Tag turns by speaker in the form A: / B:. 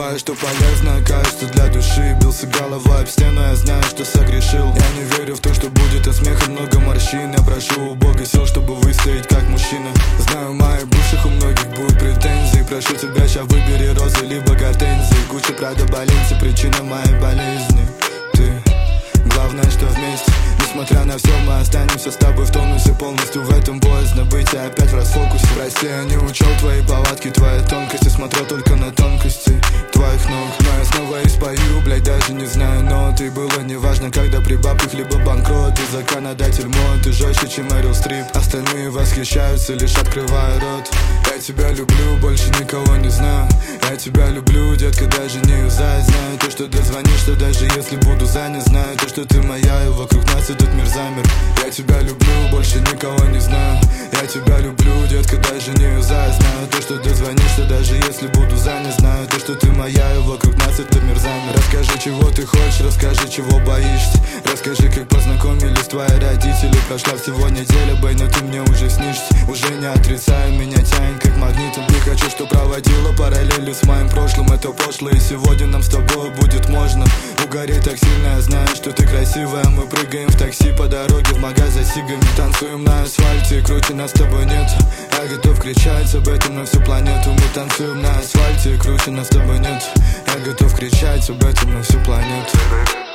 A: Кое что полезно, кое-что для души. Бился головой об стену, я знаю, что согрешил. Я не верю в то, что будет от смеха много морщин. Я прошу у Бога сил, чтобы выстоять как мужчина. Знаю, в моих бывших у многих будут претензии. Прошу тебя, ща выбери розы либо гортензии. Гуччи, Прада, Баленси, причина моей болезни. Ты, главное, что вместе. Несмотря на все, мы останемся с тобой в тонусе. Полностью в этом боязно быть, а опять в расфокусе. Прости, я не учел твои повадки, твои тонкости. Смотрел только на тонкости твоих ног. Но я снова и спою, блядь, даже не знаю ноты. Было неважно, когда при бабках либо банкрот. Ты законодатель мод, ты жестче, чем Мэрил Стрип. Остальные восхищаются, лишь открывая рот. Я тебя люблю, больше никого не знаю. Я тебя люблю, детка, даже не юзай. Знаю то, что дозвонишься, даже если буду занят. Знаю то, что ты моя, и вокруг нас этот мир замер. Я тебя люблю, больше никого не знаю. Я тебя люблю, детка, даже не юзай. Знаю то, что дозвонишься, даже если буду занят. Знаю то, что ты моя, и вокруг нас этот мир замер. Расскажи, чего ты хочешь, расскажи, чего боишься. Расскажи, как познакомились твои родители. Прошла всего неделя, бэй, но ты мне уже снишься. Уже не отрицаю, меня тянет как магнитом. Не хочу, что проводила параллели с моим прошлым. Это пошло, и сегодня нам с тобой будет можно угореть так сильно. Я знаю, что ты красивая. Мы прыгаем в такси по дороге в магаз за сигами. Танцуем на асфальте, круче нас с тобой нет. Я готов кричать об этом на всю планету. Мы танцуем на асфальте, круче нас с тобой нет. Я готов кричать об этом на всю планету.